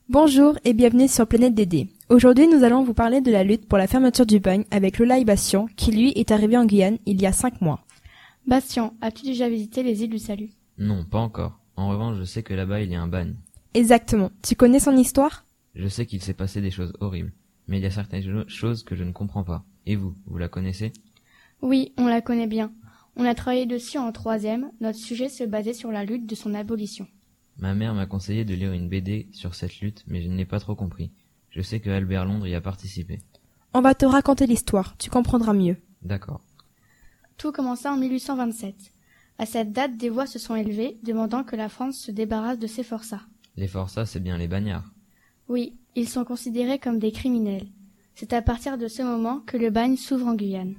Bonjour et bienvenue sur Planète Dédé. Aujourd'hui, nous allons vous parler de la lutte pour la fermeture du bagne avec Lola et Bastien, qui lui est arrivé en Guyane il y a 5 mois. Bastien, as-tu déjà visité les îles du Salut? Non, pas encore. En revanche, je sais que là-bas il y a un bagne. Exactement. Tu connais son histoire? Je sais qu'il s'est passé des choses horribles, mais il y a certaines choses que je ne comprends pas. Et vous la connaissez? Oui, on la connaît bien. On a travaillé dessus en 3e, notre sujet se basait sur la lutte de son abolition. Ma mère m'a conseillé de lire une BD sur cette lutte, mais je n'ai pas trop compris. Je sais que Albert Londres y a participé. On va te raconter l'histoire, tu comprendras mieux. D'accord. Tout commença en 1827. À cette date, des voix se sont élevées, demandant que la France se débarrasse de ses forçats. Les forçats, c'est bien les bagnards. Oui, ils sont considérés comme des criminels. C'est à partir de ce moment que le bagne s'ouvre en Guyane.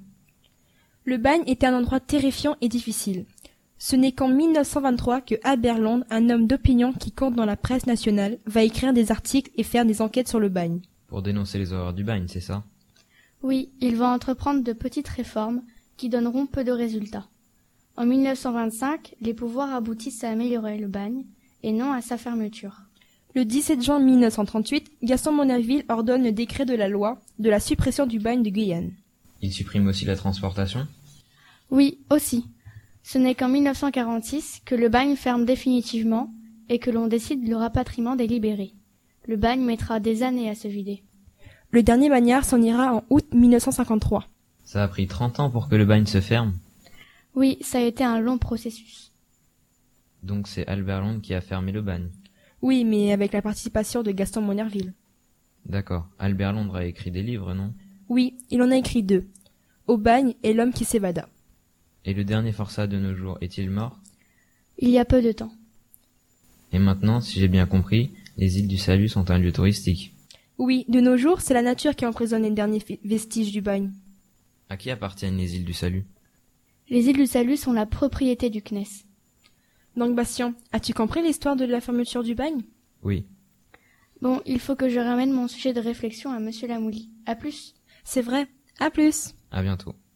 Le bagne était un endroit terrifiant et difficile. Ce n'est qu'en 1923 que Albert Londres, un homme d'opinion qui compte dans la presse nationale, va écrire des articles et faire des enquêtes sur le bagne. Pour dénoncer les horreurs du bagne, c'est ça? Oui, il va entreprendre de petites réformes qui donneront peu de résultats. En 1925, les pouvoirs aboutissent à améliorer le bagne et non à sa fermeture. Le 17 juin 1938, Gaston Monnerville ordonne le décret de la loi de la suppression du bagne de Guyane. Il supprime aussi la transportation? Oui, aussi. Ce n'est qu'en 1946 que le bagne ferme définitivement et que l'on décide le rapatriement des libérés. Le bagne mettra des années à se vider. Le dernier bagnard s'en ira en août 1953. Ça a pris 30 ans pour que le bagne se ferme? Oui, ça a été un long processus. Donc c'est Albert Londres qui a fermé le bagne. Oui, mais avec la participation de Gaston Monnerville. D'accord. Albert Londres a écrit des livres, non? Oui, il en a écrit 2. Au bagne et l'homme qui s'évada. Et le dernier forçat de nos jours est-il mort? Il y a peu de temps. Et maintenant, si j'ai bien compris, les îles du Salut sont un lieu touristique. Oui, de nos jours, c'est la nature qui emprisonne les derniers vestiges du bagne. À qui appartiennent les îles du Salut? Les îles du Salut sont la propriété du CNES. Donc Bastien, as-tu compris l'histoire de la fermeture du bagne? Oui. Bon, il faut que je ramène mon sujet de réflexion à Monsieur Lamouli. À plus. C'est vrai. À plus. À bientôt.